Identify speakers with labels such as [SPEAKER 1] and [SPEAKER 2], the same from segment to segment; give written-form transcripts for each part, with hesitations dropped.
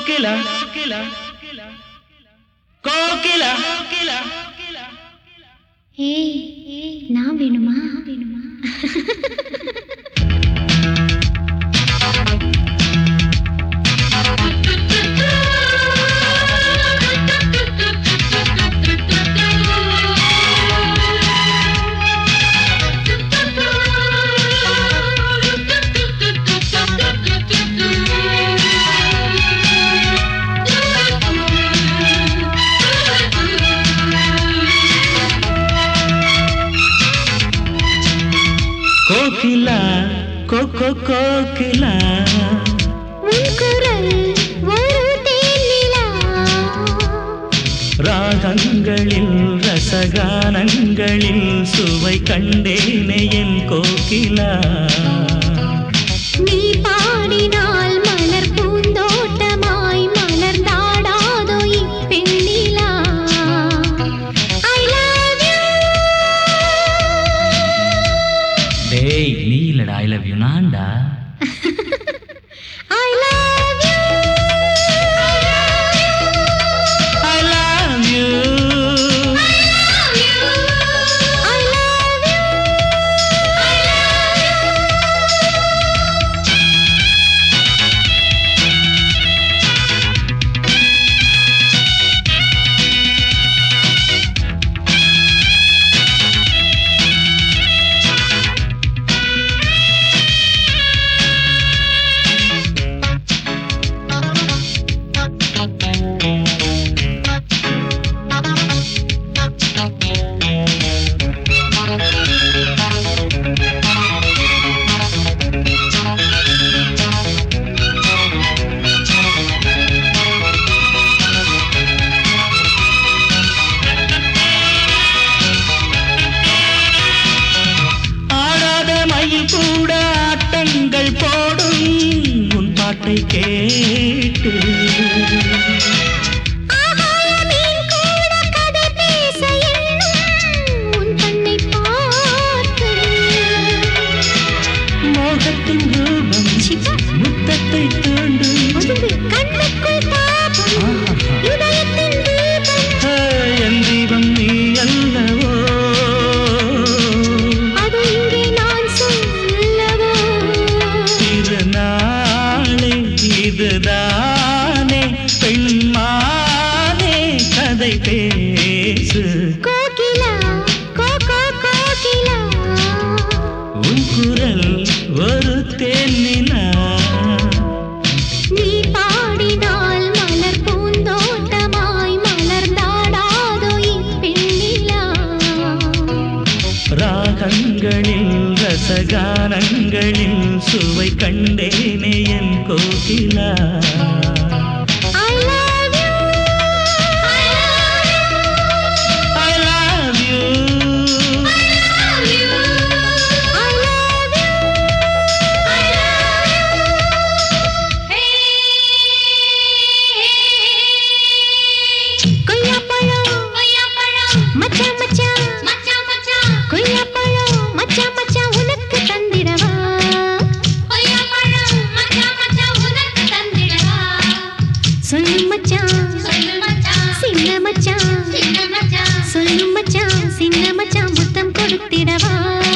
[SPEAKER 1] கோகிலா கோகிலா
[SPEAKER 2] ஏய் நான் வேணுமா
[SPEAKER 1] கோகிலா கோகிலா
[SPEAKER 2] உன் குரல் ஒரு தேனிலா
[SPEAKER 1] ராகங்களில் ரசகானங்களில் சுவை கண்டேனே என் கோகிலா
[SPEAKER 2] நீ பாடினால் மலர் பூந்தோட்டமாய் மலர்ந்தாடாதோ இப்பெண்ணிலா I love you
[SPEAKER 1] டேய் நீ இல்லடா ஐ லவ் யூ நான்டா
[SPEAKER 2] I love you
[SPEAKER 1] I love you
[SPEAKER 2] I love you
[SPEAKER 1] கூட ஆட்டங்கள் போடும் உன் பாட்டை கேட்டு
[SPEAKER 2] ஆகாயமீன் கூட கதை பேச எண்ணும் உன் கண்ணை பார்த்து
[SPEAKER 1] மோகத்தின் ரூபம் முத்தத்தை தூண்டும்
[SPEAKER 2] ஒதுங்கு கண்ணுக்குள் தாபம் இதயத்தின் தீபம்
[SPEAKER 1] என் தீபம் நீ அல்லவோ
[SPEAKER 2] அது இங்கே நான் சொல்லவோ
[SPEAKER 1] திருநாளே இதுதானே பெண்மானே கதை பேசு
[SPEAKER 2] கோகிலா கோகிலா
[SPEAKER 1] உன் குரல் ஒரு தேனிலா
[SPEAKER 2] நீ பாடினால் மலர் பூந்தோட்டமாய் மலர்ந்தாடாதோ இப்பெண்ணிலா
[SPEAKER 1] ராகங்களில் ரசகானங்களில் சுவை கண்டேனே என் Kokila
[SPEAKER 2] I love you
[SPEAKER 1] I love you
[SPEAKER 2] I love you கொய்யாப்பழம் மச்சான் கொய்யாப்பழம் மச்சான் உனக்கு தந்திடவா சொல்லு மச்சான் சின்ன மச்சான் சொல்லு மச்சான் சின்ன மச்சான் முத்தம் கொடுத்திடவா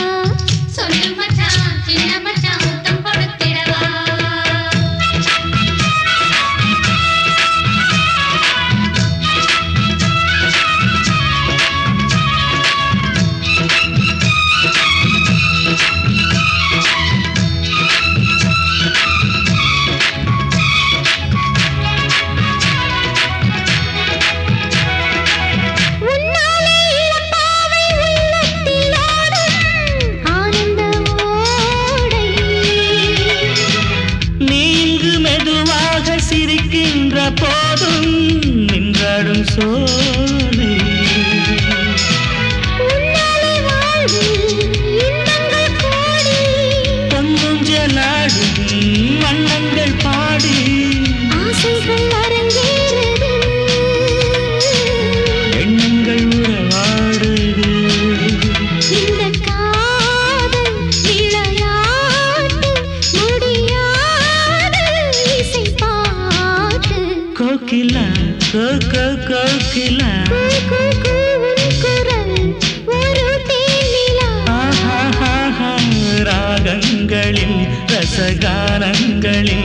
[SPEAKER 2] உன்னாலே இளம்பாவை உள்ளத்தில் ஆடும் ஆனந்த ஓடை
[SPEAKER 1] நீ இங்கு மெதுவாக சிரிக்கின்ற போதும் நின்றாடும் சோலை
[SPEAKER 2] உன்னாலே வாழ்வில் இன்பங்கள் கோடி
[SPEAKER 1] பொங்குஞ்சலாடும் வண்ணங்கள் பாடி
[SPEAKER 2] ஆசைகள் அரங்கேறுது
[SPEAKER 1] எண்ணங்கள் உறவாடுது
[SPEAKER 2] இந்த காதல் விளையாட்டு முடியாத இசை பாட்டு
[SPEAKER 1] கோகிலா கோகிலா
[SPEAKER 2] உன் குரல் ஒரு தேனிலா.
[SPEAKER 1] ராகங்களில் ரசகானங்களில்